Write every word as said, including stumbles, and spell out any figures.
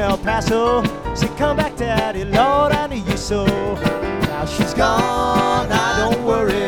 El Paso. Said, come back, Daddy, Lord, I need you so. Now she's gone, I don't worry.